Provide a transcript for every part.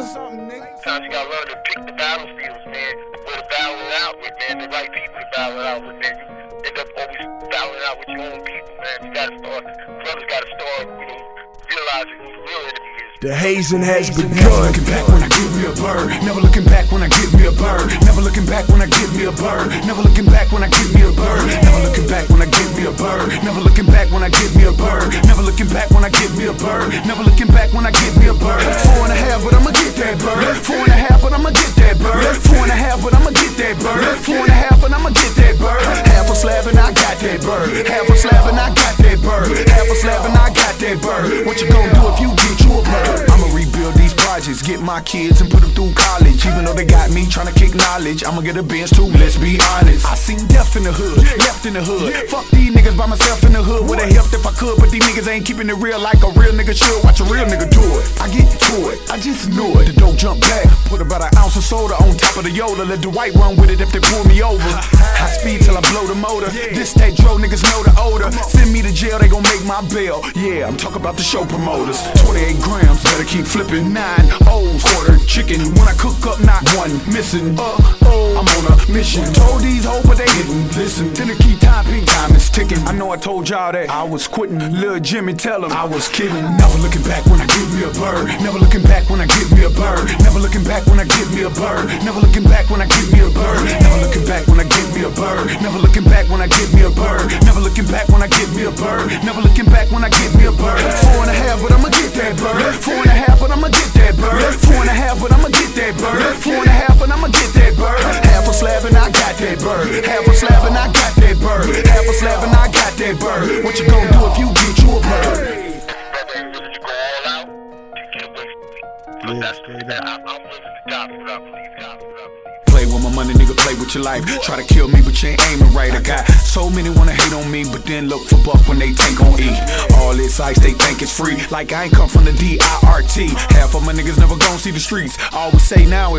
Sometimes you gotta learn to pick the battlefields, man. Where to battle it out with, man. The right people to battle it out with, man. You end up always battling out with your own people, man. You gotta start, brothers gotta start, realizing who the real enemy is. The hazing has begun. Never looking back when I give me a bird. Never looking back when I give me a bird. Never looking back when I give me a bird. Never looking back when I give me a bird. Never looking back when I give me a bird. Never looking back when I give me a bird. Never looking back when I give me a bird. Never looking back when I give me a bird. 4.5, but I'ma get that bird. 4.5, but I'ma get that bird. 4.5, but I'ma get that bird. 4.5, but I'ma get that bird. Half a slab and I got that bird. Half a slab and I got that bird. Half a slab and I got that bird. What you gonna do if you get you a bird? I'ma rebuild these projects, get my kids and put them through college. Even though they got me trying to kick knowledge, I'ma get a Benz too, let's be honest. I seen death in the hood, left in the hood. Fuck these niggas by myself in the hood. Would've helped if I could, but these niggas ain't keeping it real like a real nigga should. Watch a real nigga do it. I get to it, I just knew it. The dope jump back, put about an ounce of soda on top of the Yoda. Let the white run with it if they pull me over. High speed till I blow the motor. This that dro, niggas know the odor. Send me to jail, they gon' make my bail. Yeah, I'm talking about the show promoters. 28 grams, better keep flipping. 9 O's, quarter chicken. When I cook up, not one missing. I'm on a mission. Told these hoes, but they didn't listen. Till the key time, pink time is ticking. I know I told y'all that I was quitting. Lil' Jimmy, tell him I was kidding. Never looking back when I give me a bird. Never looking back when I give me a bird. Never looking back when I give me a bird. Never looking back when I give me a bird. Never looking back when I give me a bird. Never looking back when I give me a bird. Never looking back when I give me a bird. Never looking back when I give me a bird. 4.5, but I'ma get that bird. 4.5, but I'ma get that bird. 4.5, but I'ma get that bird. 4.5, but I'ma get that bird. Half a slab and I got that bird. Half a slab and I got that bird. Half a slab and I got that bird. What you gonna do if you get you a bird? Brother ain't willing to go all out to get away from me. But that's I'm willing to die for what I believe in. Play with my money, nigga, play with your life. Try to kill me, but you ain't aiming right. I got so many wanna hate on me, but then look for buck when they tank on E. All this ice, they think it's free. Like I ain't come from the D-I-R-T. Half of my niggas never gon' see the streets. All we say now is,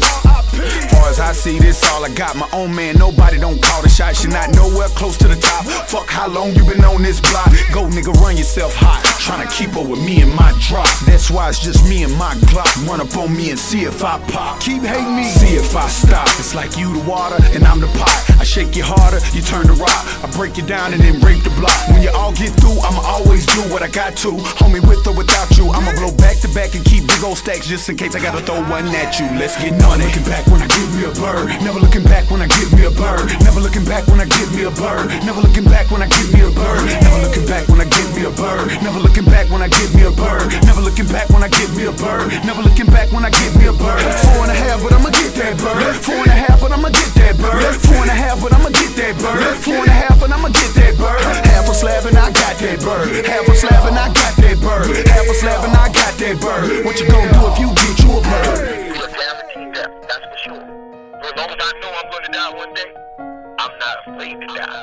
far as I see, this all I got. My own man, nobody don't call the shots. You're not nowhere close to the top. Fuck how long you been on this block. Go nigga, run yourself hot. Tryna keep up with me and my drop. That's why it's just me and my Glock. Run up on me and see if I pop. Keep hating me, see if I stop. It's like you the water and I'm the pot. I shake you harder, you turn to rock. I break you down and then rape the block. When you all get through, I'ma always do what I got to. Homie, with or without you, I'ma blow back to back and keep big old stacks just in case I gotta throw one at you. Let's get money. Never looking back when I give me a bird. Never looking back when I give me a bird. Never looking back when I give me a bird. Never looking back when I give me a bird. Never looking back when I give me a bird. Never looking back when I give me a bird. Never looking back when I give me a bird. Never looking back when I give me a bird. 4.5, but I'ma get that bird. 4.5, but I'ma get that bird. 4.5, but I'ma get that bird. 4.5, but I'ma get that bird. Half a slab and I got that bird. Half a slab and I got that bird. Half a slab and I got that bird. What you gonna do if you get you a bird? You're guaranteed that, that's for sure. For as long as I know I'm gonna die one day, I'm not afraid to die.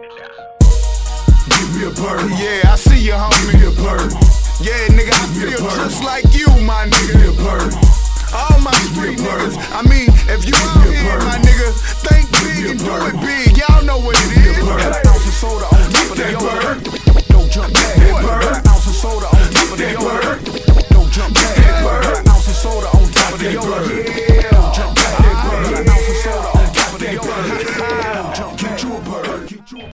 Give me a bird. Yeah, I see you, homie. Give me a bird. Yeah, nigga, I feel just like you, my nigga. Give me a bird. All my street niggas. I mean, if you out here, my nigga, think big and do it big. Y'all know what it is. Got an ounce of soda on top of the Yoda. Don't jump back. Got an ounce of soda on top of the Yoda.